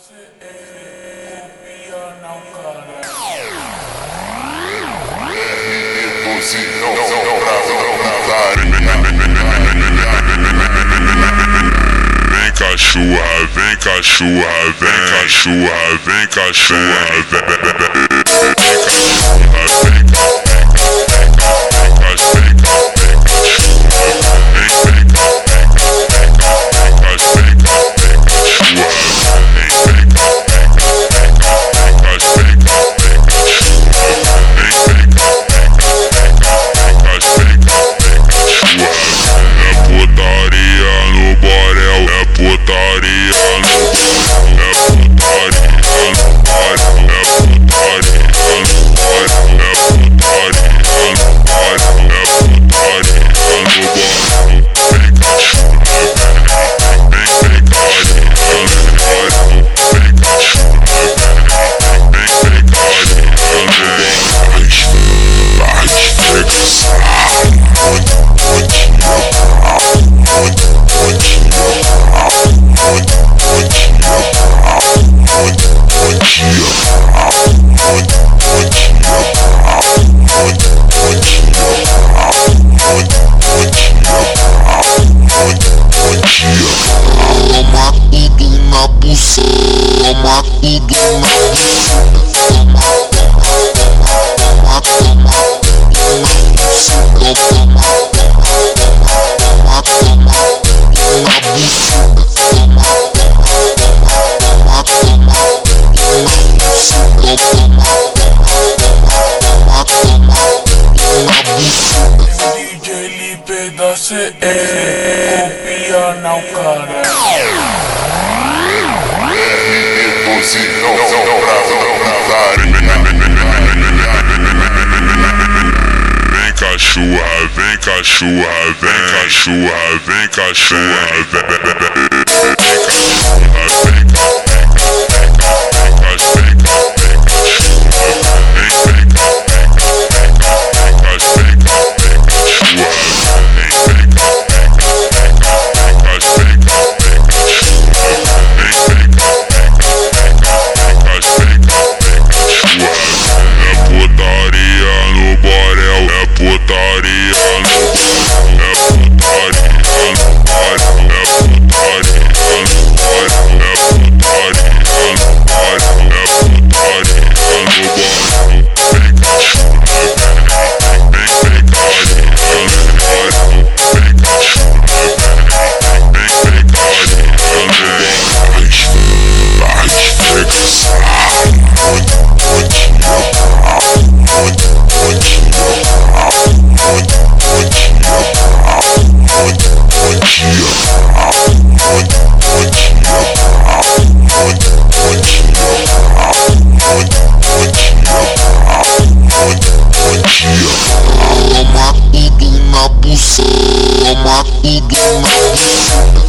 Vem cachorra, vem cachorra, vem cachorra, vem cachorra, Toma tudo na buceta, toma tudo na buceta, toma tudo na buceta, toma tudo na buceta, toma tudo na buceta, DJ Lipe da CE, copia não cara. Vem cachorra, vem cachorra, vem cachorra, vem cachorra, vem toma tudo na buceta, toma tudo na buceta.